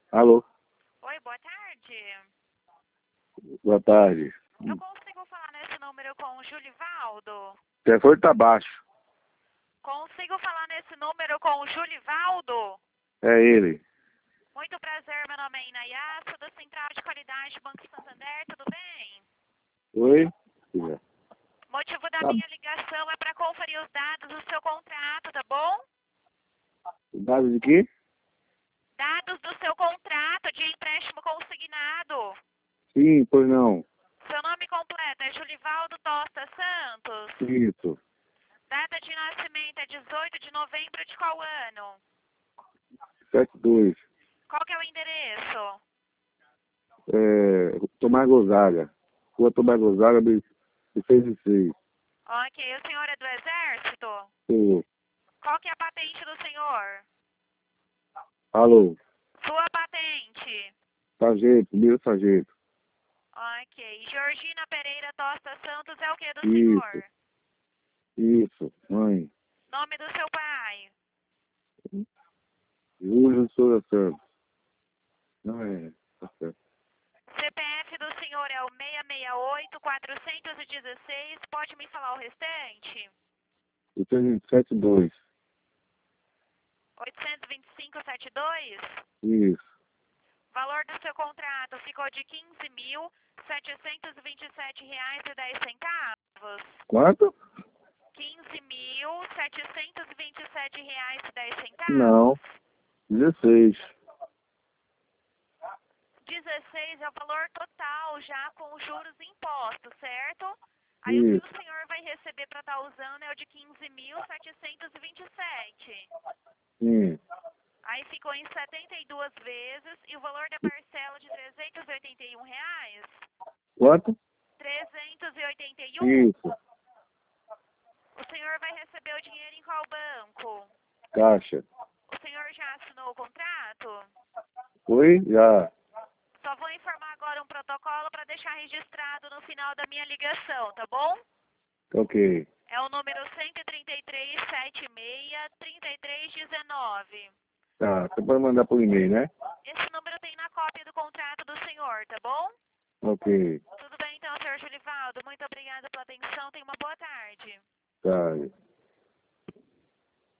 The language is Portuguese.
Alô? Oi, boa tarde. Boa tarde. Eu consigo falar nesse número com o Julivaldo? O telefone tá baixo. Consigo falar nesse número com o Julivaldo? É ele. Muito prazer, meu nome é Inayá, sou da Central de Qualidade Banco Santander, tudo bem? Oi? O motivo da Tá. minha ligação é para conferir os dados do seu contrato, tá bom? Dado de quê? Dados do seu contrato de empréstimo consignado. Sim, pois não. Seu nome completo é Julivaldo Tosta Santos. Isso. Data de nascimento é 18 de novembro de qual ano? 72. Qual que é o endereço? Tomás Gonzaga. Rua Tomás Gonzaga, de 6 Ok, o senhor é do Exército? Sim. Qual que é a patente do senhor? Alô? Sua patente. Sargento, primeiro sargento. Ok, Georgina Pereira Tosta Santos é o que do Isso. senhor? Isso. Mãe. Nome do seu pai? Júlio Souza Santos. Não é. Tá certo. CPF do senhor é o 668-416, pode me falar o restante? 72. 825,72? Isso. Valor do seu contrato ficou de R$ 15.727,10. Quanto? R$ 15.727,10. Não. 16. 16 é o valor total, já com os juros e impostos, certo? Aí o Isso. que o senhor vai receber para estar usando é o de 15.727. Sim. Aí ficou em 72 vezes e o valor da parcela de R$ 381. Quanto? 381. Isso. O senhor vai receber o dinheiro em qual banco? Caixa. O senhor já assinou o contrato? Oi? Já. Só vou informar agora um protocolo para deixar registrado no final da minha ligação, tá bom? Ok. É o número 133-76-3319. Tá. Você pode mandar por e-mail, né? Esse número tem na cópia do contrato do senhor, tá bom? Ok. Tudo bem então, senhor Julivaldo. Muito obrigada pela atenção. Tenha uma boa tarde. Tá.